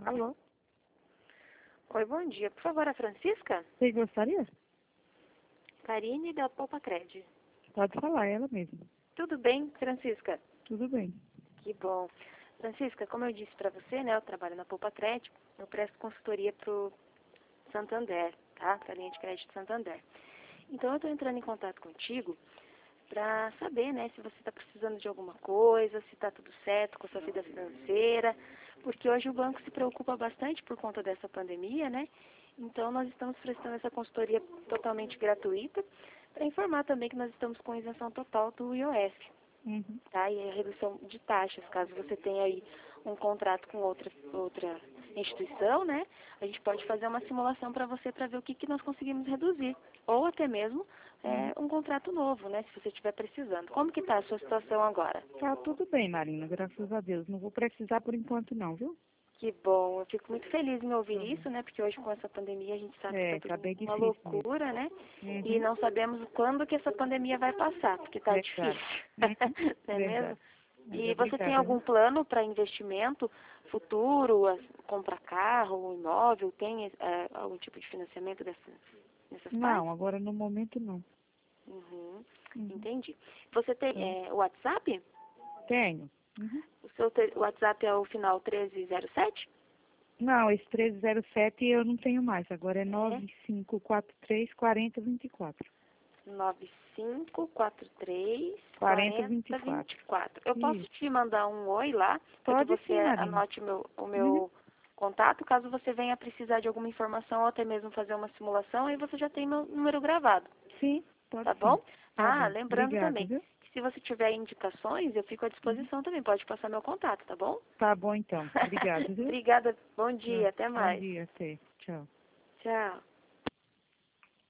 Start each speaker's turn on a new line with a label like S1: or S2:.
S1: Alô?
S2: Oi, bom dia. Por favor, a Francisca?
S1: Você gostaria?
S2: Karine da Poupa Cred.
S1: Pode falar, ela mesma.
S2: Tudo bem, Francisca?
S1: Tudo bem.
S2: Que bom. Francisca, como eu disse para você, né, eu trabalho na Poupa Cred, eu presto consultoria para o Santander, tá? Para a linha de crédito Santander. Então, eu estou entrando em contato contigo para saber, né, se você está precisando de alguma coisa, se está tudo certo com a sua vida financeira, porque hoje o banco se preocupa bastante por conta dessa pandemia, né? Então, nós estamos prestando essa consultoria totalmente gratuita para informar também que nós estamos com isenção total do IOF,
S1: Uhum.
S2: tá? E a redução de taxas, caso você tenha aí um contrato com outra instituição, né? A gente pode fazer uma simulação para você para ver o que nós conseguimos reduzir, ou até mesmo um contrato novo, né? Se você estiver precisando. Como que está a sua situação agora?
S1: Tá tudo bem, Marina, graças a Deus. Não vou precisar por enquanto não, viu?
S2: Que bom, eu fico muito feliz em ouvir
S1: Uhum.
S2: isso, né? Porque hoje com essa pandemia a gente sabe que
S1: Tá
S2: está
S1: bem
S2: tudo uma
S1: difícil mesmo.
S2: loucura, né? E
S1: Uhum.
S2: não sabemos quando que essa pandemia vai passar, porque está
S1: Verdade.
S2: difícil,
S1: Uhum.
S2: não é mesmo?
S1: Verdade. Mas
S2: E você tem
S1: obrigada,
S2: algum
S1: viu?
S2: plano para investimento futuro, comprar carro, um imóvel? Tem algum tipo de financiamento nessas
S1: Não,
S2: partes?
S1: agora no momento não.
S2: Uhum,
S1: Uhum.
S2: entendi. Você tem
S1: Tá.
S2: WhatsApp?
S1: Tenho. Uhum.
S2: O seu WhatsApp é o final 1307?
S1: Não, esse 1307 eu não tenho mais. Agora é
S2: É
S1: 9543 4024.
S2: 9543
S1: 4024.
S2: 4024. Eu posso
S1: Isso.
S2: te mandar um oi lá, para que
S1: Pode
S2: você
S1: sim, Marina.
S2: anote o
S1: Uhum.
S2: meu contato, caso você venha precisar de alguma informação ou até mesmo fazer uma simulação, aí você já tem meu número gravado,
S1: Sim, pode
S2: tá
S1: sim.
S2: bom?
S1: Tá
S2: Ah,
S1: bom.
S2: lembrando
S1: Obrigada,
S2: também,
S1: viu?
S2: que se você tiver indicações, eu fico à
S1: Uhum.
S2: disposição também, pode passar meu contato, tá bom?
S1: Tá bom então. Obrigada, viu?
S2: Obrigada, bom
S1: Ah,
S2: dia, até
S1: bom
S2: mais.
S1: dia, até. Tchau.
S2: Tchau.